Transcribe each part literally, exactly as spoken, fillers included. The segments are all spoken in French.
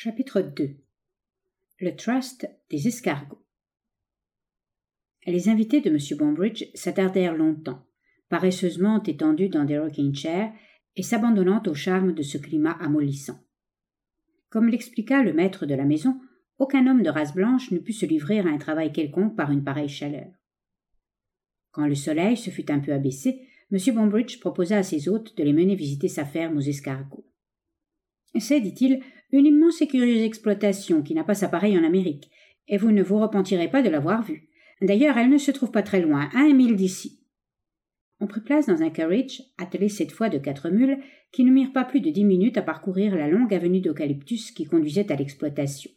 Chapitre deux. Le trust des escargots. Les invités de M. Bambridge s'attardèrent longtemps, paresseusement étendus dans des rocking chairs et s'abandonnant au charme de ce climat amollissant. Comme l'expliqua le maître de la maison, aucun homme de race blanche n'eût pu se livrer à un travail quelconque par une pareille chaleur. Quand le soleil se fut un peu abaissé, M. Bambridge proposa à ses hôtes de les mener visiter sa ferme aux escargots. « C'est, dit-il, une immense et curieuse exploitation qui n'a pas sa pareille en Amérique, et vous ne vous repentirez pas de l'avoir vue. D'ailleurs, elle ne se trouve pas très loin, à un mille d'ici. » On prit place dans un carriage, attelé cette fois de quatre mules, qui ne mirent pas plus de dix minutes à parcourir la longue avenue d'eucalyptus qui conduisait à l'exploitation.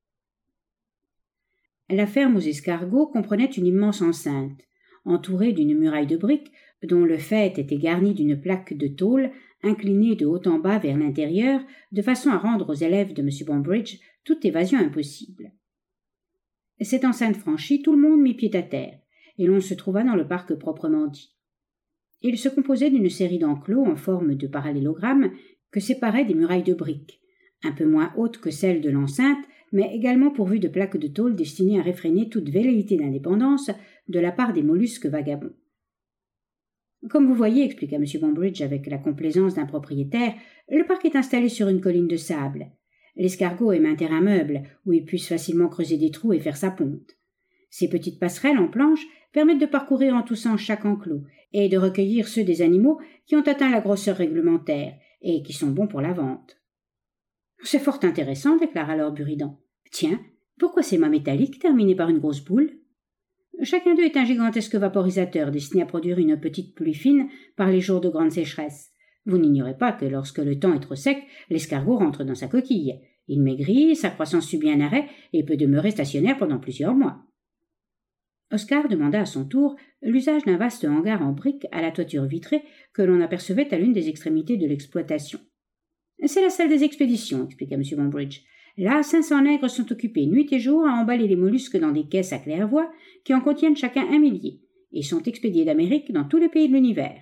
La ferme aux escargots comprenait une immense enceinte, entourée d'une muraille de briques, dont le faîte était garni d'une plaque de tôle inclinée de haut en bas vers l'intérieur, de façon à rendre aux élèves de M. Bambridge toute évasion impossible. Cette enceinte franchie, tout le monde mit pied à terre, et l'on se trouva dans le parc proprement dit. Il se composait d'une série d'enclos en forme de parallélogramme que séparaient des murailles de briques, un peu moins hautes que celles de l'enceinte, mais également pourvues de plaques de tôle destinées à réfréner toute velléité d'indépendance de la part des mollusques vagabonds. Comme vous voyez, expliqua M. Bambridge avec la complaisance d'un propriétaire, le parc est installé sur une colline de sable. L'escargot aime un terrain meuble où il puisse facilement creuser des trous et faire sa ponte. Ces petites passerelles en planche permettent de parcourir en tous sens chaque enclos et de recueillir ceux des animaux qui ont atteint la grosseur réglementaire et qui sont bons pour la vente. « C'est fort intéressant, déclara alors Buridan. « Tiens, pourquoi ces mâts métalliques terminés par une grosse boule ?» Chacun d'eux est un gigantesque vaporisateur destiné à produire une petite pluie fine par les jours de grande sécheresse. Vous n'ignorez pas que lorsque le temps est trop sec, l'escargot rentre dans sa coquille. Il maigrit, sa croissance subit un arrêt et peut demeurer stationnaire pendant plusieurs mois. Oscar demanda à son tour l'usage d'un vaste hangar en briques à la toiture vitrée que l'on apercevait à l'une des extrémités de l'exploitation. « C'est la salle des expéditions, » expliqua M. Bambridge. Là, cinq cents nègres sont occupés nuit et jour à emballer les mollusques dans des caisses à claire-voie qui en contiennent chacun un millier et sont expédiés d'Amérique dans tous les pays de l'univers.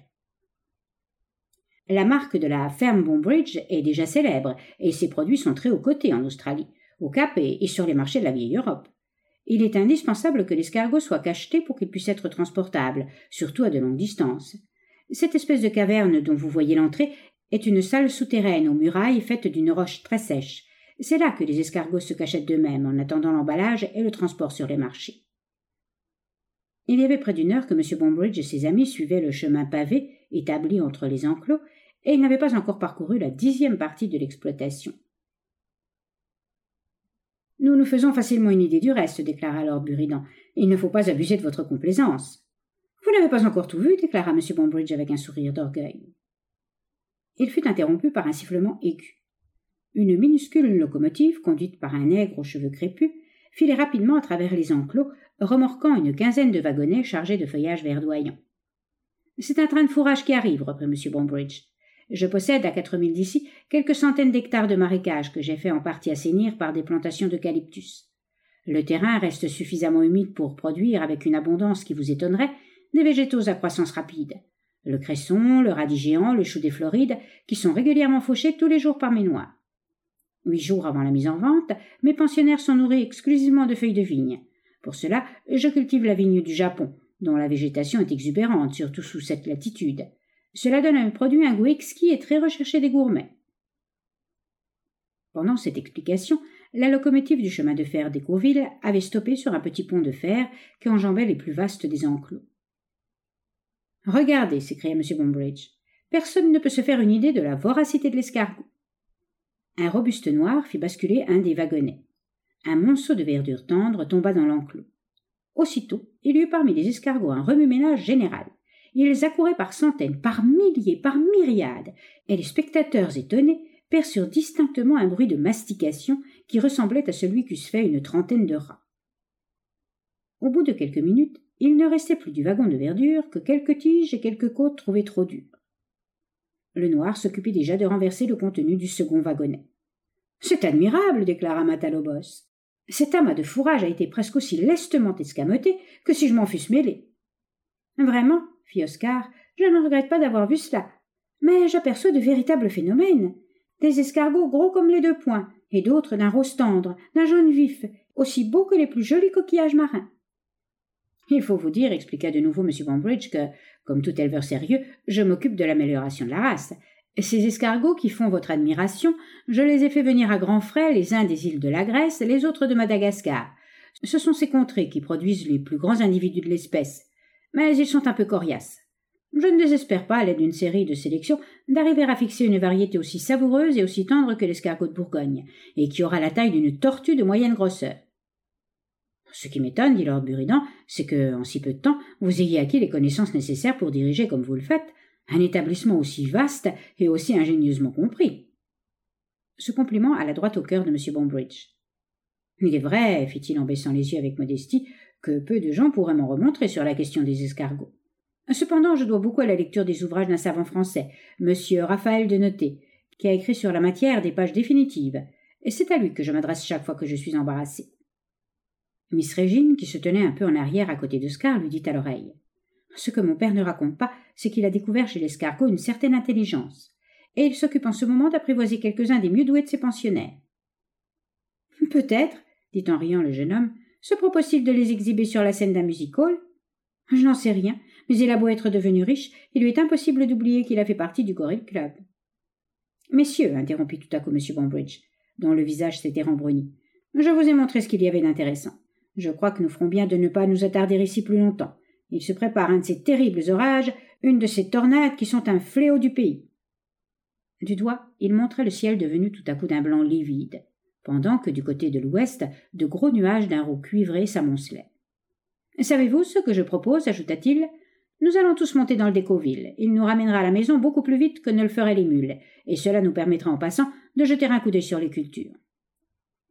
La marque de la ferme Bambridge est déjà célèbre et ses produits sont très haut cotés en Australie, au Cap et, et sur les marchés de la vieille Europe. Il est indispensable que l'escargot soit cacheté pour qu'il puisse être transportable, surtout à de longues distances. Cette espèce de caverne dont vous voyez l'entrée est une salle souterraine aux murailles faite d'une roche très sèche. C'est là que les escargots se cachent d'eux-mêmes en attendant l'emballage et le transport sur les marchés. Il y avait près d'une heure que M. Bambridge et ses amis suivaient le chemin pavé établi entre les enclos et ils n'avaient pas encore parcouru la dixième partie de l'exploitation. « Nous nous faisons facilement une idée du reste, » déclara Lord Buridan. « Il ne faut pas abuser de votre complaisance. »« Vous n'avez pas encore tout vu, » déclara M. Bambridge avec un sourire d'orgueil. Il fut interrompu par un sifflement aigu. Une minuscule locomotive, conduite par un nègre aux cheveux crépus, filait rapidement à travers les enclos, remorquant une quinzaine de wagonnets chargés de feuillages verdoyants. « C'est un train de fourrage qui arrive, » reprit M. Bambridge. « Je possède, à quatre milles d'ici, quelques centaines d'hectares de marécages que j'ai fait en partie assainir par des plantations d'eucalyptus. Le terrain reste suffisamment humide pour produire, avec une abondance qui vous étonnerait, des végétaux à croissance rapide. Le cresson, le radis géant, le chou des Florides, qui sont régulièrement fauchés tous les jours par mes noirs. Huit jours avant la mise en vente, mes pensionnaires sont nourris exclusivement de feuilles de vigne. Pour cela, je cultive la vigne du Japon, dont la végétation est exubérante, surtout sous cette latitude. Cela donne à un produit un goût exquis et très recherché des gourmets. » Pendant cette explication, la locomotive du chemin de fer d'Écouville avait stoppé sur un petit pont de fer qui enjambait les plus vastes des enclos. « Regardez » s'écria M. Bambridge. « Personne ne peut se faire une idée de la voracité de l'escargot. » Un robuste noir fit basculer un des wagonnets. Un monceau de verdure tendre tomba dans l'enclos. Aussitôt, il y eut parmi les escargots un remue-ménage général. Ils accouraient par centaines, par milliers, par myriades, et les spectateurs étonnés perçurent distinctement un bruit de mastication qui ressemblait à celui qu'eussent fait une trentaine de rats. Au bout de quelques minutes, il ne restait plus du wagon de verdure que quelques tiges et quelques côtes trouvées trop dures. Le noir s'occupait déjà de renverser le contenu du second wagonnet. « C'est admirable, » déclara Matalobos. « Cet amas de fourrage a été presque aussi lestement escamoté que si je m'en fusse mêlé. »« Vraiment, » fit Oscar, « je ne regrette pas d'avoir vu cela. Mais j'aperçois de véritables phénomènes. Des escargots gros comme les deux poings, et d'autres d'un rose tendre, d'un jaune vif, aussi beau que les plus jolis coquillages marins. Il faut vous dire, expliqua de nouveau M. Bambridge, que, comme tout éleveur sérieux, je m'occupe de l'amélioration de la race. Ces escargots qui font votre admiration, je les ai fait venir à grands frais, les uns des îles de la Grèce, les autres de Madagascar. Ce sont ces contrées qui produisent les plus grands individus de l'espèce, mais ils sont un peu coriaces. Je ne désespère pas, à l'aide d'une série de sélections, d'arriver à fixer une variété aussi savoureuse et aussi tendre que l'escargot de Bourgogne, et qui aura la taille d'une tortue de moyenne grosseur. Ce qui m'étonne, dit lord Buridan, c'est que, en si peu de temps, vous ayez acquis les connaissances nécessaires pour diriger, comme vous le faites, un établissement aussi vaste et aussi ingénieusement compris. Ce compliment alla droit au cœur de M. Bambridge. Il est vrai, fit-il en baissant les yeux avec modestie, que peu de gens pourraient m'en remontrer sur la question des escargots. Cependant, je dois beaucoup à la lecture des ouvrages d'un savant français, M. Raphaël de Noté, qui a écrit sur la matière des pages définitives, et c'est à lui que je m'adresse chaque fois que je suis embarrassée. Miss Régine, qui se tenait un peu en arrière à côté d'Oscar, lui dit à l'oreille. Ce que mon père ne raconte pas, c'est qu'il a découvert chez l'escargot une certaine intelligence, et il s'occupe en ce moment d'apprivoiser quelques-uns des mieux doués de ses pensionnaires. Peut-être, dit en riant le jeune homme, se propose-t-il de les exhiber sur la scène d'un music-hall? Je n'en sais rien, mais il a beau être devenu riche, il lui est impossible d'oublier qu'il a fait partie du Gorille Club. Messieurs, interrompit tout à coup M. Bambridge, dont le visage s'était rembruni, je vous ai montré ce qu'il y avait d'intéressant. Je crois que nous ferons bien de ne pas nous attarder ici plus longtemps. Il se prépare un de ces terribles orages, une de ces tornades qui sont un fléau du pays. Du doigt, il montrait le ciel devenu tout à coup d'un blanc livide, pendant que du côté de l'ouest, de gros nuages d'un roux cuivré s'amoncelaient. « Savez-vous ce que je propose » ajouta-t-il. « Nous allons tous monter dans le Décauville. Il nous ramènera à la maison beaucoup plus vite que ne le feraient les mules, et cela nous permettra en passant de jeter un coup d'œil sur les cultures. »« Jupiter !»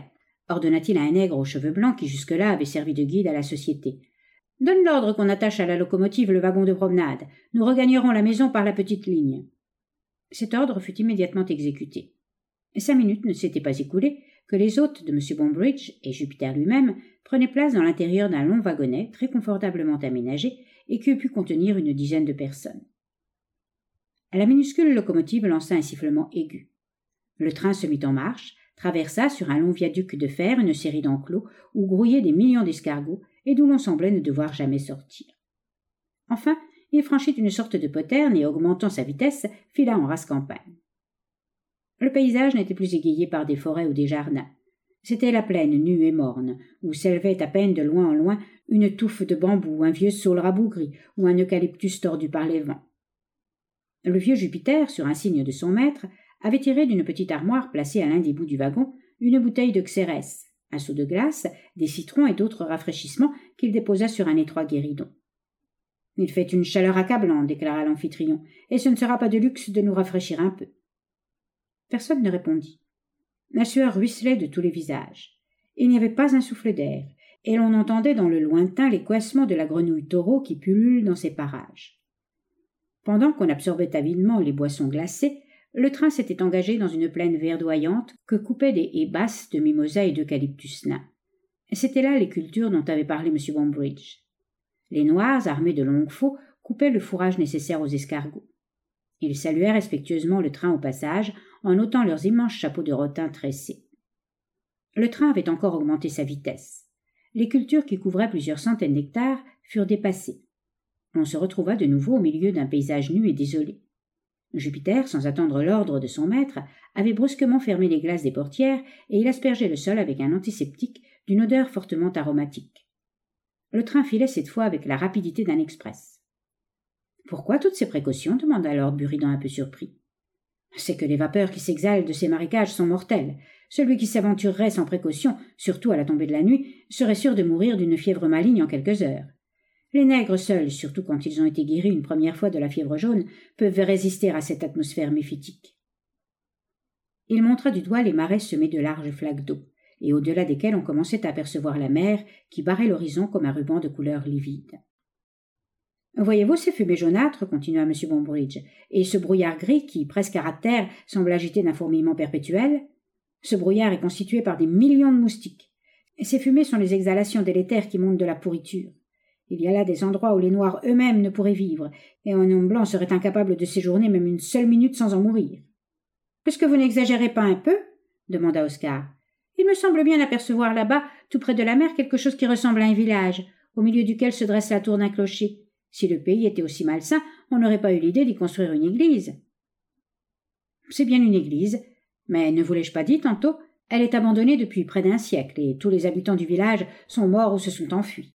ordonna-t-il à un nègre aux cheveux blancs qui jusque-là avait servi de guide à la société. « Donne l'ordre qu'on attache à la locomotive le wagon de promenade. Nous regagnerons la maison par la petite ligne. » Cet ordre fut immédiatement exécuté. Cinq minutes ne s'étaient pas écoulées que les hôtes de M. Bambridge et Jupiter lui-même prenaient place dans l'intérieur d'un long wagonnet très confortablement aménagé et qui eût pu contenir une dizaine de personnes. La minuscule locomotive lança un sifflement aigu. Le train se mit en marche, traversa sur un long viaduc de fer une série d'enclos où grouillaient des millions d'escargots et d'où l'on semblait ne devoir jamais sortir. Enfin, il franchit une sorte de poterne et, augmentant sa vitesse, fila en rase campagne. Le paysage n'était plus égayé par des forêts ou des jardins. C'était la plaine nue et morne, où s'élevait à peine de loin en loin une touffe de bambou, un vieux saule rabougri ou un eucalyptus tordu par les vents. Le vieux Jupiter, sur un signe de son maître, avait tiré d'une petite armoire placée à l'un des bouts du wagon une bouteille de xérès, un seau de glace, des citrons et d'autres rafraîchissements qu'il déposa sur un étroit guéridon. « Il fait une chaleur accablante, déclara l'amphitryon, et ce ne sera pas de luxe de nous rafraîchir un peu. » Personne ne répondit. La sueur ruisselait de tous les visages. Il n'y avait pas un souffle d'air, et l'on entendait dans le lointain les couessements de la grenouille taureau qui pullule dans ces parages. Pendant qu'on absorbait avidement les boissons glacées, le train s'était engagé dans une plaine verdoyante que coupaient des haies basses de mimosas et d'eucalyptus nains. C'étaient là les cultures dont avait parlé M. Bambridge. Les Noirs, armés de longues faux, coupaient le fourrage nécessaire aux escargots. Ils saluaient respectueusement le train au passage, en ôtant leurs immenses chapeaux de rotin tressés. Le train avait encore augmenté sa vitesse. Les cultures qui couvraient plusieurs centaines d'hectares furent dépassées. On se retrouva de nouveau au milieu d'un paysage nu et désolé. Jupiter, sans attendre l'ordre de son maître, avait brusquement fermé les glaces des portières et il aspergeait le sol avec un antiseptique d'une odeur fortement aromatique. Le train filait cette fois avec la rapidité d'un express. « Pourquoi toutes ces précautions » demanda lord Buridan un peu surpris. « C'est que les vapeurs qui s'exhalent de ces marécages sont mortelles. Celui qui s'aventurerait sans précaution, surtout à la tombée de la nuit, serait sûr de mourir d'une fièvre maligne en quelques heures. Les nègres seuls, surtout quand ils ont été guéris une première fois de la fièvre jaune, peuvent résister à cette atmosphère méphitique. » Il montra du doigt les marais semés de larges flaques d'eau, et au-delà desquelles on commençait à apercevoir la mer qui barrait l'horizon comme un ruban de couleur livide. « Voyez-vous ces fumées jaunâtres » continua M. Bambridge, « et ce brouillard gris qui, presque à ras de terre, semble agité d'un fourmillement perpétuel? Ce brouillard est constitué par des millions de moustiques. Et ces fumées sont les exhalations délétères qui montent de la pourriture. Il y a là des endroits où les Noirs eux-mêmes ne pourraient vivre, et un homme blanc serait incapable de séjourner même une seule minute sans en mourir. « Est-ce que vous n'exagérez pas un peu » demanda Oscar. Il me semble bien apercevoir là-bas, tout près de la mer, quelque chose qui ressemble à un village, au milieu duquel se dresse la tour d'un clocher. Si le pays était aussi malsain, on n'aurait pas eu l'idée d'y construire une église. C'est bien une église, mais ne vous l'ai-je pas dit tantôt, elle est abandonnée depuis près d'un siècle, et tous les habitants du village sont morts ou se sont enfuis.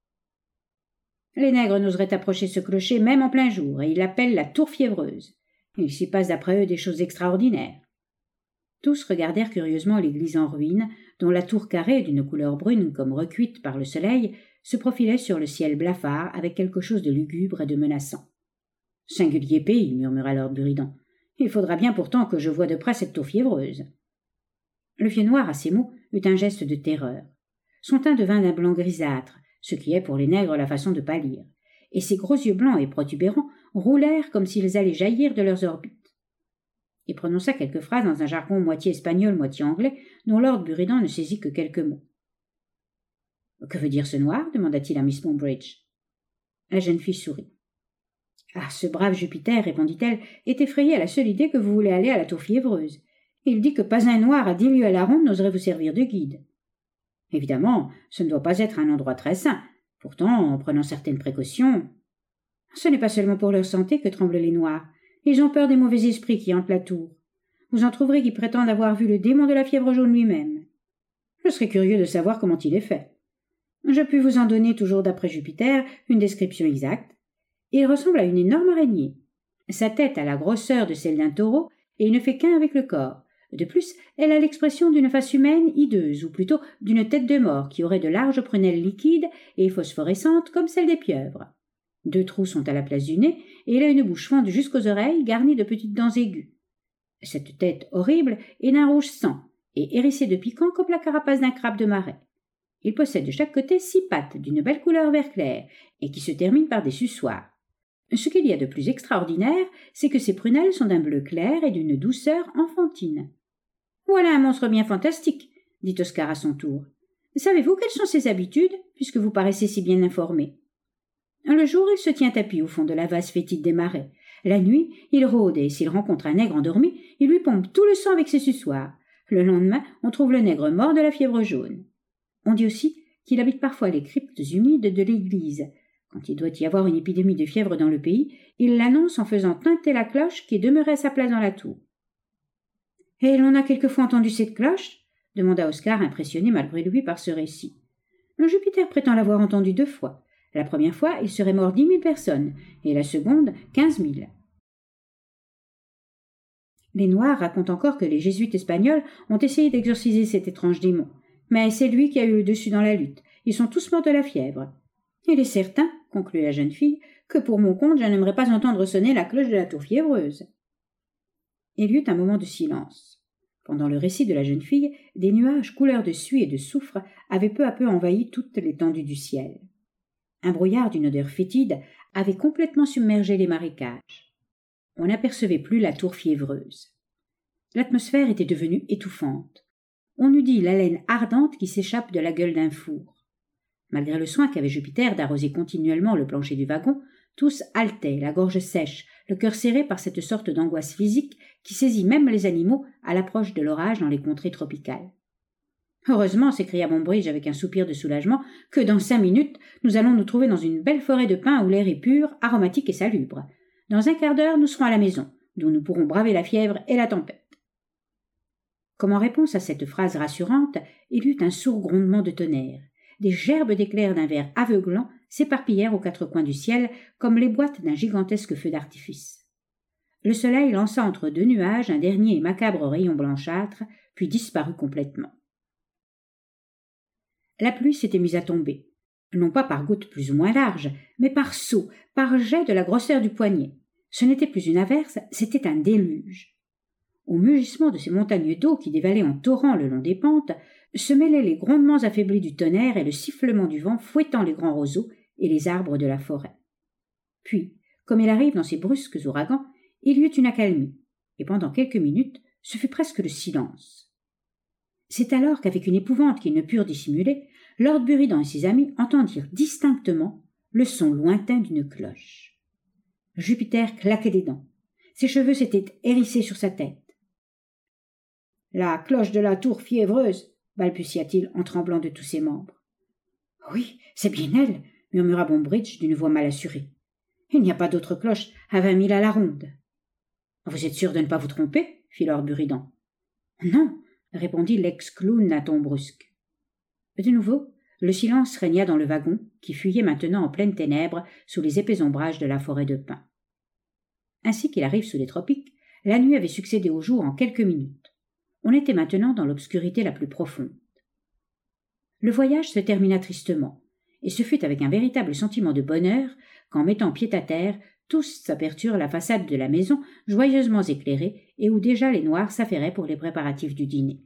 Les nègres n'oseraient approcher ce clocher même en plein jour, et ils l'appellent la tour fiévreuse. Il s'y passe d'après eux des choses extraordinaires. Tous regardèrent curieusement l'église en ruine, dont la tour carrée, d'une couleur brune comme recuite par le soleil, se profilait sur le ciel blafard avec quelque chose de lugubre et de menaçant. « Singulier pays, » murmura lord Buridan. « Il faudra bien pourtant que je voie de près cette tour fiévreuse. » Le vieux noir, à ces mots, eut un geste de terreur. Son teint devint d'un blanc grisâtre, ce qui est pour les nègres la façon de pâlir, et ses gros yeux blancs et protubérants roulèrent comme s'ils allaient jaillir de leurs orbites. Il prononça quelques phrases dans un jargon moitié espagnol, moitié anglais, dont lord Buridan ne saisit que quelques mots. « Que veut dire ce noir » demanda-t-il à Miss Montbridge. La jeune fille sourit. « Ah, ce brave Jupiter, répondit-elle, est effrayé à la seule idée que vous voulez aller à la tour fiévreuse. Il dit que pas un noir à dix lieues à la ronde n'oserait vous servir de guide. Évidemment, ce ne doit pas être un endroit très sain. Pourtant, en prenant certaines précautions... Ce n'est pas seulement pour leur santé que tremblent les noirs. Ils ont peur des mauvais esprits qui hantent la tour. Vous en trouverez qui prétendent avoir vu le démon de la fièvre jaune lui-même. Je serais curieux de savoir comment il est fait. Je puis vous en donner, toujours d'après Jupiter, une description exacte. Il ressemble à une énorme araignée. Sa tête a la grosseur de celle d'un taureau et il ne fait qu'un avec le corps. De plus, elle a l'expression d'une face humaine hideuse, ou plutôt d'une tête de mort qui aurait de larges prunelles liquides et phosphorescentes comme celles des pieuvres. Deux trous sont à la place du nez, et il a une bouche fendue jusqu'aux oreilles, garnie de petites dents aiguës. Cette tête horrible est d'un rouge sang, et hérissée de piquants comme la carapace d'un crabe de marais. Il possède de chaque côté six pattes d'une belle couleur vert clair, et qui se terminent par des suçoirs. Ce qu'il y a de plus extraordinaire, c'est que ses prunelles sont d'un bleu clair et d'une douceur enfantine. « Voilà un monstre bien fantastique, » dit Oscar à son tour. « Savez-vous quelles sont ses habitudes, puisque vous paraissez si bien informé ? Le jour, il se tient tapis au fond de la vase fétide des marais. La nuit, il rôde et s'il rencontre un nègre endormi, il lui pompe tout le sang avec ses suçoirs. Le lendemain, on trouve le nègre mort de la fièvre jaune. On dit aussi qu'il habite parfois les cryptes humides de l'église. Quand il doit y avoir une épidémie de fièvre dans le pays, il l'annonce en faisant tinter la cloche qui demeurait à sa place dans la tour. « Et l'on a quelquefois entendu cette cloche ?» demanda Oscar, impressionné malgré lui par ce récit. « Jupiter prétend l'avoir entendue deux fois. La première fois, il serait mort dix mille personnes, et la seconde, quinze mille. » Les Noirs racontent encore que les jésuites espagnols ont essayé d'exorciser cet étrange démon. Mais c'est lui qui a eu le dessus dans la lutte. Ils sont tous morts de la fièvre. Il est certain, conclut la jeune fille, que pour mon compte, je n'aimerais pas entendre sonner la cloche de la tour fiévreuse. Il y eut un moment de silence. Pendant le récit de la jeune fille, des nuages couleur de suie et de soufre avaient peu à peu envahi toute l'étendue du ciel. Un brouillard d'une odeur fétide avait complètement submergé les marécages. On n'apercevait plus la tour fiévreuse. L'atmosphère était devenue étouffante. On eût dit l'haleine ardente qui s'échappe de la gueule d'un four. Malgré le soin qu'avait Jupiter d'arroser continuellement le plancher du wagon, tous haletaient, la gorge sèche, le cœur serré par cette sorte d'angoisse physique qui saisit même les animaux à l'approche de l'orage dans les contrées tropicales. « Heureusement, » s'écria Montbridge avec un soupir de soulagement, « que dans cinq minutes, nous allons nous trouver dans une belle forêt de pins où l'air est pur, aromatique et salubre. Dans un quart d'heure, nous serons à la maison, d'où nous pourrons braver la fièvre et la tempête. » Comme en réponse à cette phrase rassurante, il y eut un sourd grondement de tonnerre. Des gerbes d'éclairs d'un vert aveuglant s'éparpillèrent aux quatre coins du ciel comme les boîtes d'un gigantesque feu d'artifice. Le soleil lança entre deux nuages un dernier et macabre rayon blanchâtre, puis disparut complètement. La pluie s'était mise à tomber, non pas par gouttes plus ou moins larges, mais par sauts, par jets de la grosseur du poignet. Ce n'était plus une averse, c'était un déluge. Au mugissement de ces montagnes d'eau qui dévalaient en torrents le long des pentes, se mêlaient les grondements affaiblis du tonnerre et le sifflement du vent fouettant les grands roseaux et les arbres de la forêt. Puis, comme il arrive dans ces brusques ouragans, il y eut une accalmie, et pendant quelques minutes, ce fut presque le silence. C'est alors qu'avec une épouvante qu'ils ne purent dissimuler, lord Buridan et ses amis entendirent distinctement le son lointain d'une cloche. Jupiter claquait des dents. Ses cheveux s'étaient hérissés sur sa tête. La cloche de la tour fiévreuse, balbutia-t-il en tremblant de tous ses membres. Oui, c'est bien elle, murmura Boombridge d'une voix mal assurée. Il n'y a pas d'autre cloche à vingt milles à la ronde. Vous êtes sûr de ne pas vous tromper fit Lord Buridan. Non, répondit l'ex-clown d'un ton brusque. De nouveau, le silence régna dans le wagon, qui fuyait maintenant en pleines ténèbres sous les épais ombrages de la forêt de pins. Ainsi qu'il arrive sous les tropiques, la nuit avait succédé au jour en quelques minutes. On était maintenant dans l'obscurité la plus profonde. Le voyage se termina tristement, et ce fut avec un véritable sentiment de bonheur qu'en mettant pied à terre, tous aperçurent la façade de la maison joyeusement éclairée et où déjà les Noirs s'affairaient pour les préparatifs du dîner.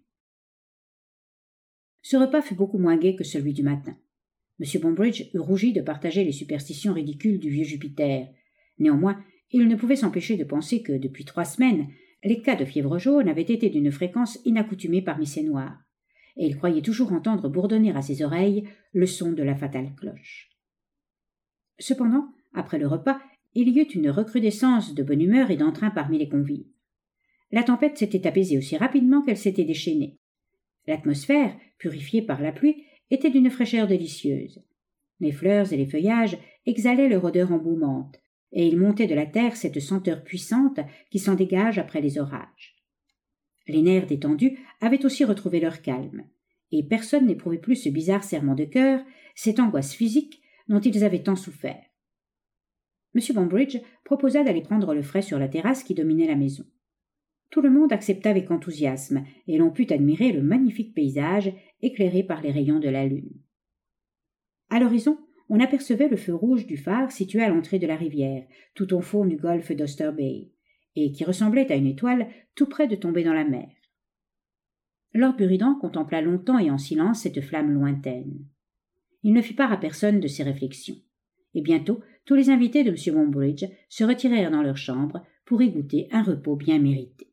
Ce repas fut beaucoup moins gai que celui du matin. M. Boombridge eut rougi de partager les superstitions ridicules du vieux Jupiter. Néanmoins, il ne pouvait s'empêcher de penser que, depuis trois semaines, les cas de fièvre jaune avaient été d'une fréquence inaccoutumée parmi ces Noirs, et il croyait toujours entendre bourdonner à ses oreilles le son de la fatale cloche. Cependant, après le repas, il y eut une recrudescence de bonne humeur et d'entrain parmi les convives. La tempête s'était apaisée aussi rapidement qu'elle s'était déchaînée. L'atmosphère, purifiée par la pluie, était d'une fraîcheur délicieuse. Les fleurs et les feuillages exhalaient leur odeur embaumante, et il montait de la terre cette senteur puissante qui s'en dégage après les orages. Les nerfs détendus avaient aussi retrouvé leur calme, et personne n'éprouvait plus ce bizarre serrement de cœur, cette angoisse physique dont ils avaient tant souffert. M. Boombridge proposa d'aller prendre le frais sur la terrasse qui dominait la maison. Tout le monde accepta avec enthousiasme, et l'on put admirer le magnifique paysage éclairé par les rayons de la lune. À l'horizon, on apercevait le feu rouge du phare situé à l'entrée de la rivière, tout au fond du golfe d'Oster Bay, et qui ressemblait à une étoile tout près de tomber dans la mer. Lord Buridan contempla longtemps et en silence cette flamme lointaine. Il ne fit part à personne de ses réflexions, et bientôt tous les invités de M. Boombridge se retirèrent dans leur chambre pour y goûter un repos bien mérité.